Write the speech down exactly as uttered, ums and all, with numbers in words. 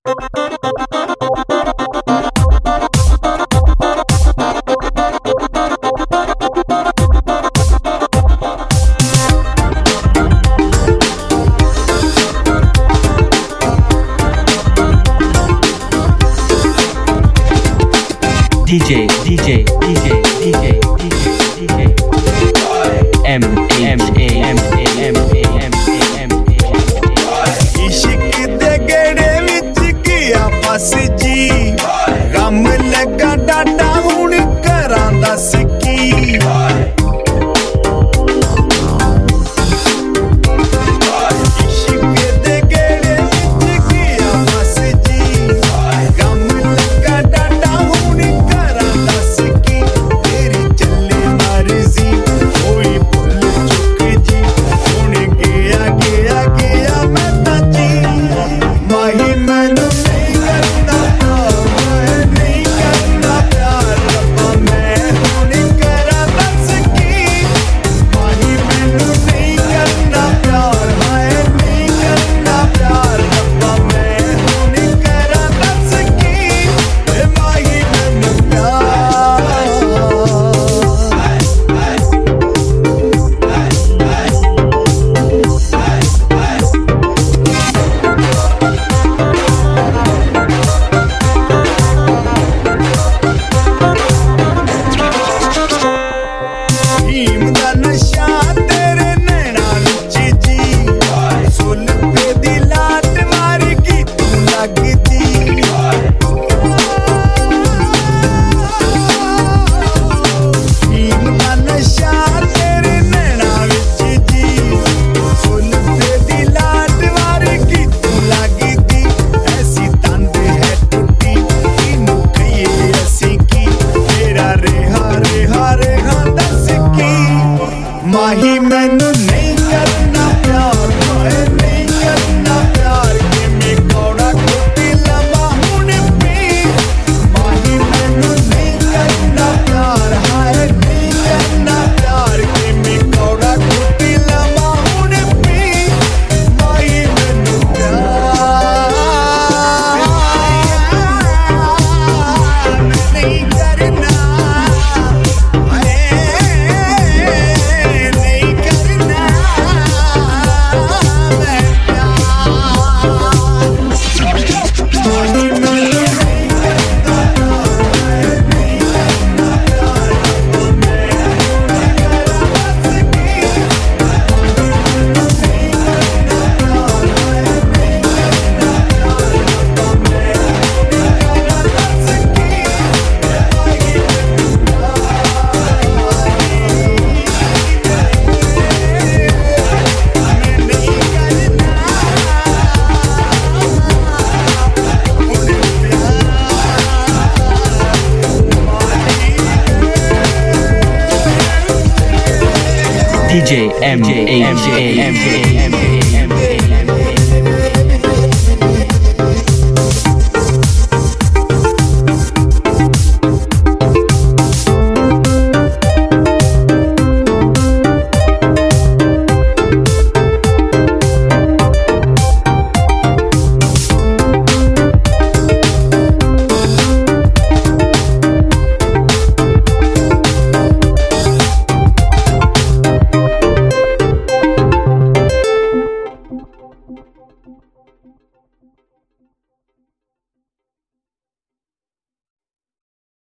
DJ, DJ, DJ, DJ, DJ, DJ, M A M A M A M A M A M A इश्क दे गेड़े विच गया फस जी गम लगा डाडा हुण करां दस की माही मैनू नहीं करना प्यार मैं नहीं करना प्यार कि मैं कौड़ा कुत्ती लवा हुण पी माही मैनू नहीं करना प्यार हाय नहीं करना प्यार कि मैं कौड़ा कुत्ती लवा हुण पी माही मैनू प्यार नहीं करना DJ M A M A M A